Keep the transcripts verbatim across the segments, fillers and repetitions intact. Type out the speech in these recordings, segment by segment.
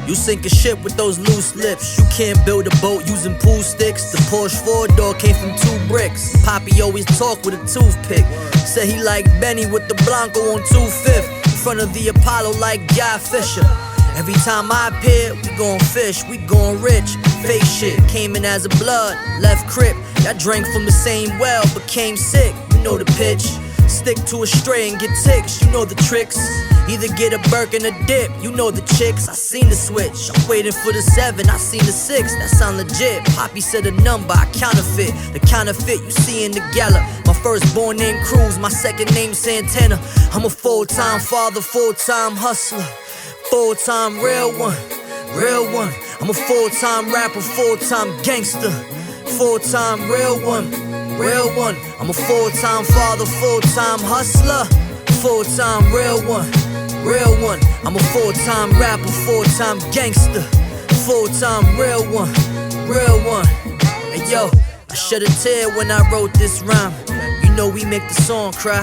You sink a ship with those loose lips. You can't build a boat using pool sticks. The Porsche four-door came from two bricks. Poppy always talk with a toothpick. Said he liked Benny with the Blanco on two fifth. In front of the Apollo like Guy Fisher. Every time I appear, we gon' fish, we gon' rich. Fake shit, came in as a blood, left crip. Y'all drank from the same well, became sick. You know the pitch. Stick to a stray and get ticks, you know the tricks. Either get a Burke and a dip, you know the chicks. I seen the switch, I'm waiting for the seven, I seen the six, that sound legit. Poppy said a number, I counterfeit. The counterfeit you see in the gala. My firstborn named Cruz, my second name Santana. I'm a full-time father, full-time hustler. Full-time real one, real one. I'm a full-time rapper, full-time gangster. Full-time real one, real one. I'm a full-time father, full-time hustler. Full-time real one, real one. I'm a full-time rapper, full-time gangster. Full-time real one, real one. Hey yo, I shed a tear when I wrote this rhyme. You know we make the song cry.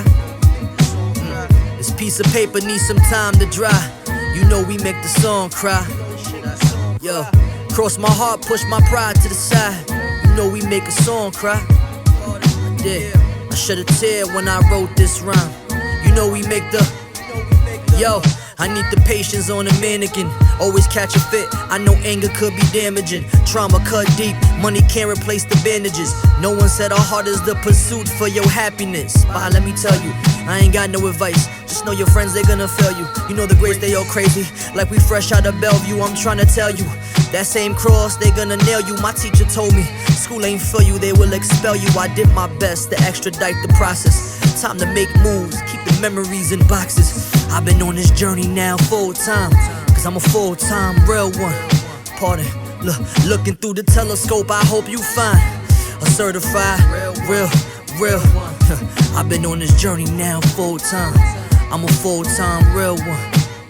Mm. This piece of paper needs some time to dry. You know we make the song cry. Yo, cross my heart, push my pride to the side. You know we make a song cry. I did. I shed a tear when I wrote this rhyme. You know we make the. Yo, I need the patience on a mannequin. Always catch a fit. I know anger could be damaging. Trauma cut deep. Money can't replace the bandages. No one said our heart is the pursuit for your happiness. But let me tell you, I ain't got no advice. Just know your friends, they gonna fail you. You know the greats, they all crazy. Like we fresh out of Bellevue, I'm trying to tell you. That same cross, they gonna nail you. My teacher told me, school ain't for you, they will expel you. I did my best to extradite the process. Time to make moves, keep the memories in boxes. I've been on this journey now full time, cause I'm a full-time real one. Pardon, look, looking through the telescope, I hope you find a certified real, real. I've been on this journey now full time. I'm a full-time real one.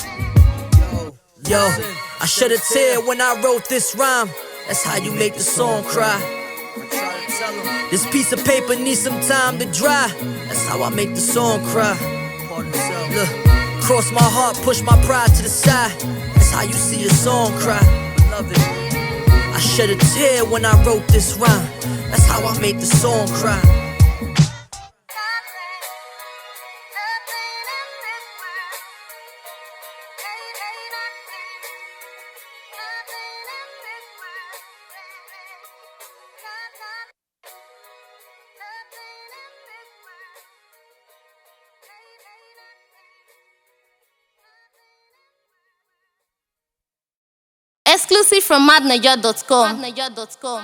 Yo, I shed a tear when I wrote this rhyme. That's how you make the song cry. This piece of paper needs some time to dry. That's how I make the song cry. Look, cross my heart, push my pride to the side. That's how you see a song cry. I shed a tear when I wrote this rhyme. That's how I make the song cry. Exclusive from madnaja dot com.